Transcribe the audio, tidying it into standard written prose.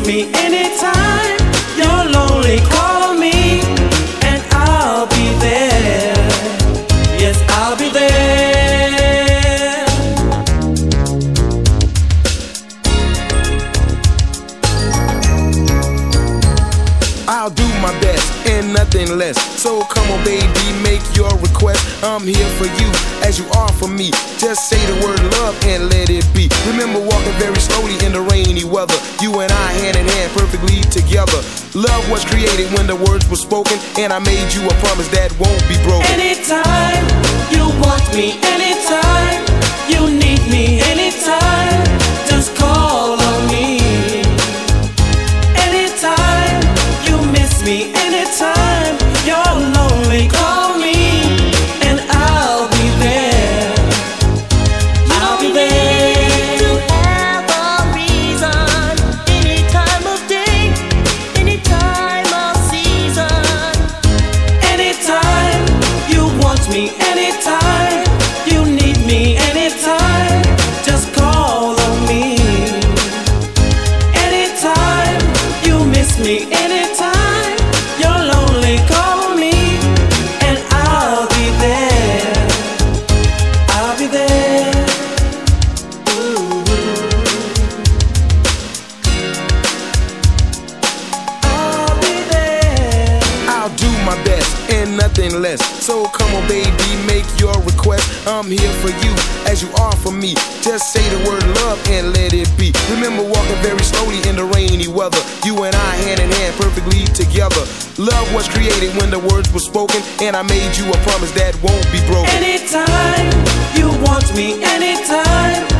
me anytime you're lonely, call me and I'll be there. Yes, I'll be there. I'll do my best and nothing less. So come on, baby, make your request. I'm here for you as you are for me. Just say the word love and let it be. Remember walking very slowly in the rainy weather. You and I hand in hand perfectly together. Love was created when the words were spoken, and I made you a promise that won't be broken. Anytime you want me, anytime you need me, anytime, just call on me. Anytime you miss me, anytime you're lonely, call me and I'll be there. I'll be there. To have a reason, any time of day, any time of season. Anytime you want me, anytime you need me, anytime, just call on me. Anytime you miss me, anytime you're lonely, call me and I'll be there. I'll be there. Ooh. I'll be there. I'll do my best and nothing less. So come on, baby, make your request. I'm here for you as you are for me. Just say the word love and let it be. Remember walking very slowly in the rainy weather. You and I hand in hand perfectly together. Love was created when the words were spoken, and I made you a promise that won't be broken. Anytime you want me, anytime